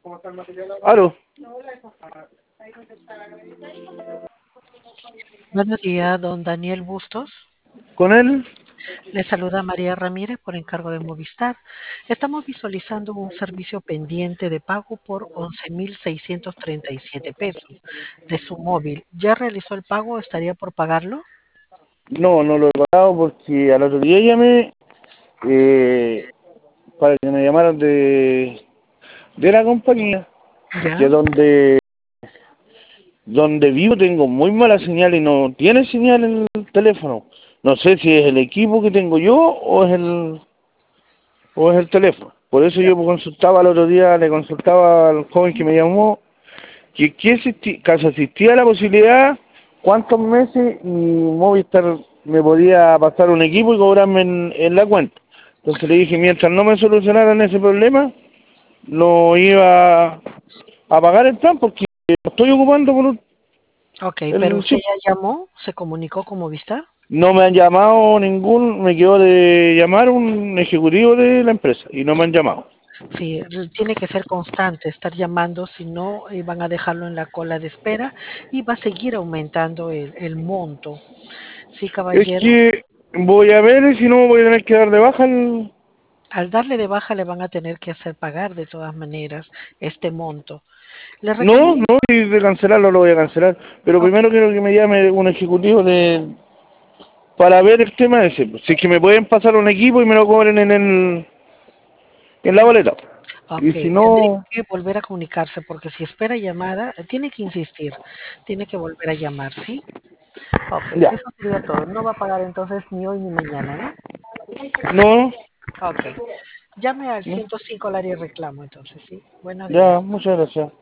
Aló, Buenos días, don Daniel Bustos. ¿con él? Le saluda María Ramírez por encargo de Movistar. Estamos visualizando un servicio pendiente de pago por 11.637 pesos de su móvil. ¿Ya realizó el pago? ¿Estaría por pagarlo? No, no lo he pagado porque al otro día llamé eh, para que me llamaran de la compañía, que Ya. donde vivo tengo muy mala señal y no tiene señal en el teléfono. No sé si es el equipo que tengo yo o es el teléfono. Por eso yo consultaba el otro día, le consultaba al joven que me llamó caso existía la posibilidad, cuántos meses y Movistar me podía pasar un equipo y cobrarme en la cuenta. Entonces le dije, mientras no me solucionaran ese problema, no iba a pagar el plan porque lo estoy ocupando por Ok, pero el usted chip. ya llamó, se comunicó con Movistar. No me han llamado me quedó de llamar un ejecutivo de la empresa y no me han llamado. Sí, tiene que ser constante, estar llamando, si no van a dejarlo en la cola de espera y va a seguir aumentando el monto. Sí, Es caballero. que voy a ver y si no voy a tener que dar de baja Al darle de baja le van a tener que hacer pagar de todas maneras este monto. Le No, recomiendo, no, y de cancelarlo lo voy a cancelar. Pero ok, primero quiero que me llame un ejecutivo para ver el tema ese. Si es que me pueden pasar un equipo y me lo cobren en la boleta. ok, Y si tendría no, que volver a comunicarse porque si espera llamada, tiene que insistir, tiene que volver a llamar, ¿sí? Ok, ya. eso sería todo. No va a pagar entonces ni hoy ni mañana, ¿no? No, Ok, llame al no, 105 al área de reclamo entonces, ¿sí? Buenos días. ya, muchas gracias.